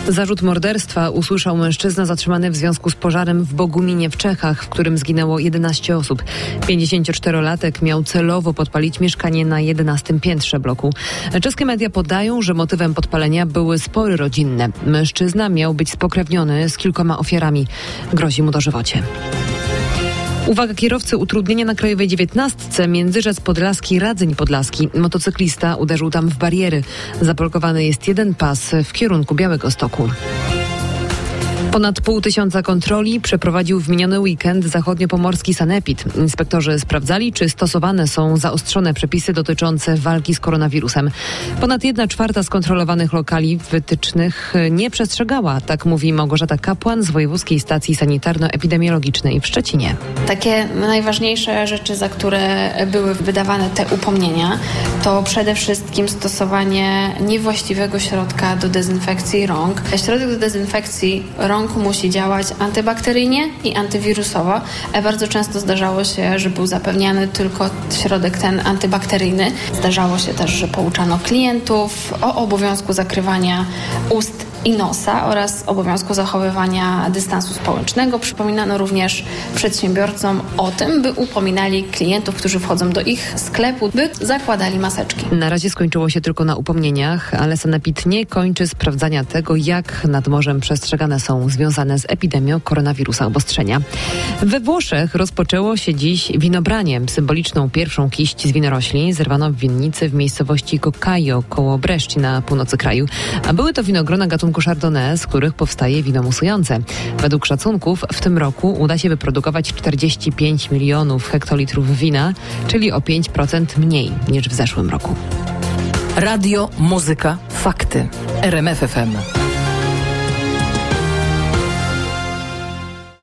Zarzut morderstwa usłyszał mężczyzna zatrzymany w związku z pożarem w Boguminie w Czechach, w którym zginęło 11 osób. 54-latek miał celowo podpalić mieszkanie na 11 piętrze bloku. Czeskie media podają, że motywem podpalenia były spory rodzinne. Mężczyzna miał być spokrewniony z kilkoma ofiarami. Grozi mu dożywocie. Uwaga kierowcy, utrudnienia na Krajowej 19, Międzyrzec Podlaski, Radzyń Podlaski. Motocyklista uderzył tam w bariery. Zablokowany jest jeden pas w kierunku Białegostoku. Ponad 500 kontroli przeprowadził w miniony weekend zachodniopomorski sanepid. Inspektorzy sprawdzali, czy stosowane są zaostrzone przepisy dotyczące walki z koronawirusem. Ponad 1/4 skontrolowanych lokali wytycznych nie przestrzegała, tak mówi Małgorzata Kapłan z Wojewódzkiej Stacji Sanitarno-Epidemiologicznej w Szczecinie. Takie najważniejsze rzeczy, za które były wydawane te upomnienia, to przede wszystkim stosowanie niewłaściwego środka do dezynfekcji rąk. Środek do dezynfekcji rąk musi działać antybakteryjnie i antywirusowo. Bardzo często zdarzało się, że był zapewniany tylko środek ten antybakteryjny. Zdarzało się też, że pouczano klientów o obowiązku zakrywania ust i nosa oraz obowiązku zachowywania dystansu społecznego. Przypominano również przedsiębiorcom o tym, by upominali klientów, którzy wchodzą do ich sklepu, by zakładali maseczki. Na razie skończyło się tylko na upomnieniach, ale sanepid nie kończy sprawdzania tego, jak nad morzem przestrzegane są związane z epidemią koronawirusa obostrzenia. We Włoszech rozpoczęło się dziś winobranie. Symboliczną pierwszą kiść z winorośli zerwano w winnicy w miejscowości Coccaio koło Bresci na północy kraju. A były to winogrona gatunku Chardonnay, z których powstaje wino musujące. Według szacunków w tym roku uda się wyprodukować 45 milionów hektolitrów wina, czyli o 5% mniej niż w zeszłym roku. Radio, muzyka, fakty. RMF FM.